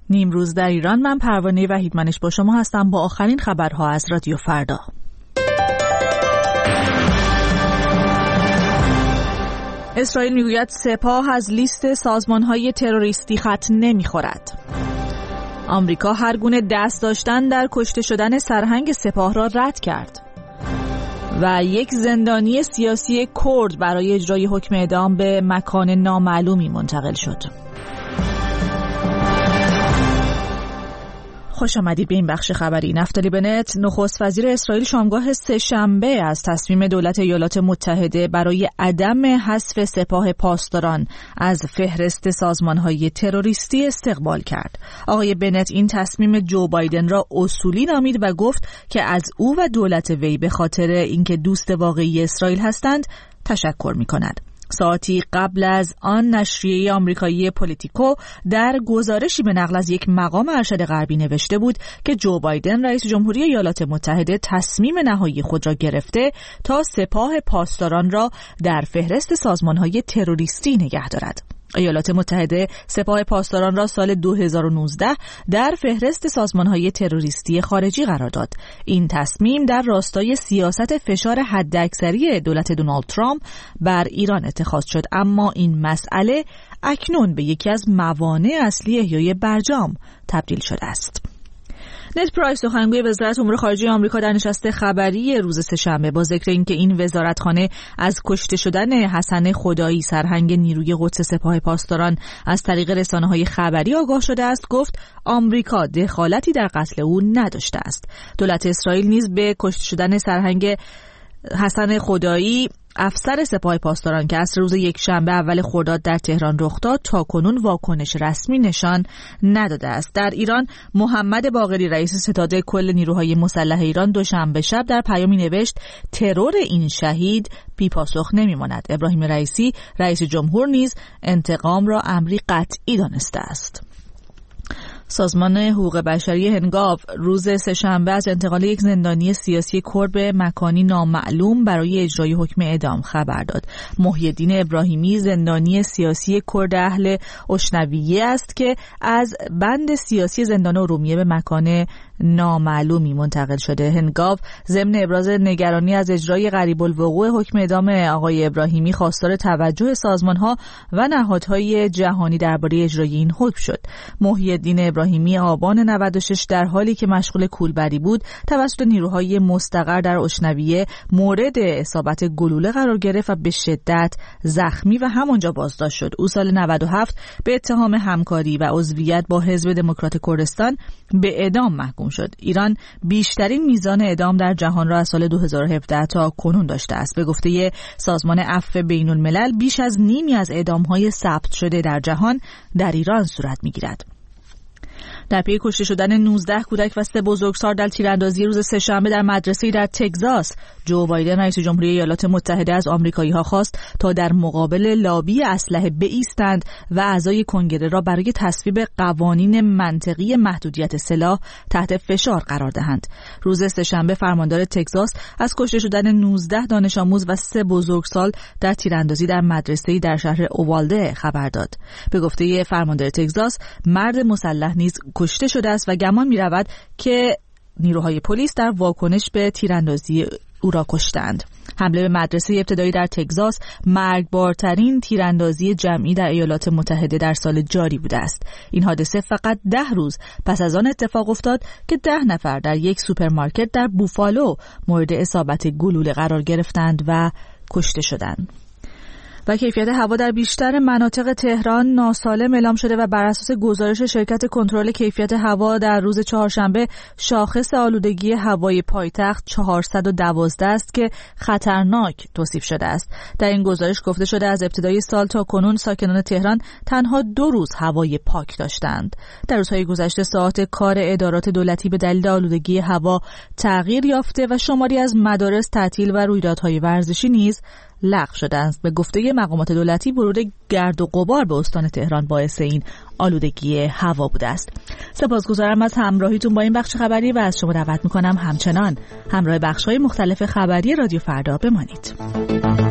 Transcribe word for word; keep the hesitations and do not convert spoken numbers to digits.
نیمروز در ایران. من پروانه وحیدمنش با شما هستم با آخرین خبرها از رادیو فردا. اسرائیل میگوید سپاه از لیست سازمان‌های تروریستی خط نمی‌خورد. آمریکا هر گونه دست داشتن در کشته شدن سرهنگ سپاه را رد کرد. و یک زندانی سیاسی کرد برای اجرای حکم اعدام به مکان نامعلومی منتقل شد. خوش آمدید به این بخش خبری. نفتالی بنت، نخست وزیر اسرائیل، شامگاه سه‌شنبه از تصمیم دولت ایالات متحده برای عدم حذف سپاه پاسداران از فهرست سازمان‌های تروریستی استقبال کرد. آقای بنت این تصمیم جو بایدن را اصولی نامید و گفت که از او و دولت وی به خاطر اینکه دوست واقعی اسرائیل هستند تشکر می‌کند. ساعتی قبل از آن نشریه آمریکایی پولیتیکو در گزارشی به نقل از یک مقام ارشد غربی نوشته بود که جو بایدن رئیس جمهوری ایالات متحده تصمیم نهایی خود را گرفته تا سپاه پاسداران را در فهرست سازمان‌های تروریستی نگه دارد. ایالات متحده سپاه پاسداران را سال دو هزار و نوزده در فهرست سازمان‌های تروریستی خارجی قرار داد. این تصمیم در راستای سیاست فشار حداکثری دولت دونالد ترامپ بر ایران اتخاذ شد، اما این مسئله اکنون به یکی از موانع اصلی احیای برجام تبدیل شده است. نت پرایس، سخنگوی وزارت امور خارجه آمریکا، در نشست خبری روز سه‌شنبه با ذکر اینکه این وزارتخانه از کشته شدن حسن خدایی، سرهنگ نیروی قدس سپاه پاسداران، از طریق رسانه‌های خبری آگاه شده است، گفت آمریکا دخالتی در قتل او نداشته است. دولت اسرائیل نیز به کشته شدن سرهنگ حسن خدایی، افسر سپاه پاسداران که عصر روز یک شنبه اول خرداد در تهران رخ داد، تا کنون واکنش رسمی نشان نداده است. در ایران، محمد باقری، رئیس ستاد کل نیروهای مسلح ایران، دوشنبه شب در پیامی نوشت ترور این شهید بی پاسخ نمیماند. ابراهیم رئیسی، رئیس جمهور، نیز انتقام را امری قطعی دانسته است. سازمان حقوق بشری هنگاو روز سه‌شنبه از انتقال یک زندانی سیاسی کرد به مکانی نامعلوم برای اجرای حکم اعدام خبر داد. محی الدین ابراهیمی، زندانی سیاسی کرد اهل اشنویه است که از بند سیاسی زندان ارومیه به مکان نامعلومی منتقل شده. هنگاو ضمن ابراز نگرانی از اجرای قریب الوقوع حکم اعدام آقای ابراهیمی خواستار توجه سازمان‌ها و نهادهای جهانی درباره اجرای این حکم شد. محی الدین ابراهیمی آبان نود و شش در حالی که مشغول کولبری بود توسط نیروهای مستقر در اشنویه مورد اصابت گلوله قرار گرفت و به شدت زخمی و همانجا بازداشت شد. او سال نود و هفت به اتهام همکاری و عضویت با حزب دموکرات کردستان به اعدام محکوم شد. ایران بیشترین میزان اعدام در جهان را از سال دو هزار و هفده تا کنون داشته است. به گفته سازمان عفو بین الملل، بیش از نیمی از اعدام‌های ثبت شده در جهان در ایران صورت می‌گیرد. در پی کشته شدن نوزده کودک و سه بزرگسال در تیراندازی روز سه‌شنبه در مدرسه‌ای در تگزاس، جو بایدن رئیس جمهوری ایالات متحده از آمریکایی‌ها خواست تا در مقابل لابی اسلحه بایستند و اعضای کنگره را برای تصویب قوانین منطقی محدودیت سلاح تحت فشار قرار دهند. روز سه‌شنبه فرماندار تگزاس از کشته شدن نوزده دانش آموز و سه بزرگسال در تیراندازی در مدرسه‌ای در شهر اووالده خبر داد. به گفته فرماندار تگزاس، مرد مسلح نیز کشته شده است و گمان می رود که نیروهای پلیس در واکنش به تیراندازی او را کشتند. حمله به مدرسه ابتدایی در تگزاس مرگبارترین تیراندازی جمعی در ایالات متحده در سال جاری بوده است. این حادثه فقط ده روز پس از آن اتفاق افتاد که ده نفر در یک سوپرمارکت در بوفالو مورد اصابت گلوله قرار گرفتند و کشته شدند. و کیفیت هوا در بیشتر مناطق تهران ناسالم اعلام شده و بر اساس گزارش شرکت کنترل کیفیت هوا در روز چهارشنبه، شاخص آلودگی هوای پایتخت چهارصد و دوازده است که خطرناک توصیف شده است. در این گزارش گفته شده از ابتدای سال تا کنون ساکنان تهران تنها دو روز هوای پاک داشتند. در روزهای گذشته ساعات کار ادارات دولتی به دلیل آلودگی هوا تغییر یافته و شماری از مدارس تعطیل و رویدادهای ورزشی نیز لغو شده است. به گفته مقامات دولتی، ورود گرد و غبار به استان تهران باعث این آلودگی هوا بوده است. سپاسگزارم از همراهیتون با این بخش خبری و از شما دعوت میکنم همچنان همراه بخش‌های مختلف خبری رادیو فردا بمانید.